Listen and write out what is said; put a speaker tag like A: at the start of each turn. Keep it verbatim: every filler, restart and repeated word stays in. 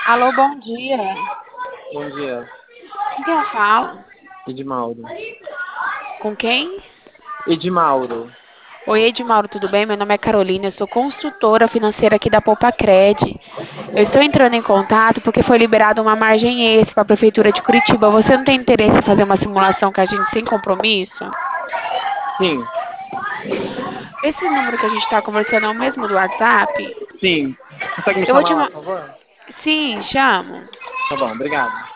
A: Alô, bom dia.
B: Bom dia,
A: Com quem eu falo?
B: Edmauro.
A: Com quem?
B: Edmauro.
A: Oi, Edmauro, tudo bem? Meu nome é Carolina, eu sou consultora financeira aqui da Poupacred. Eu estou entrando em contato porque foi liberada uma margem extra para a Prefeitura de Curitiba. Você não tem interesse em fazer uma simulação com a gente sem compromisso?
B: Sim,
A: Esse número que a gente está conversando é o mesmo do WhatsApp?
B: sim. Consegue me
A: Eu vou
B: chamar
A: te...
B: lá,
A: ma-
B: por favor?
A: Sim, chamo.
B: Tá bom, obrigado.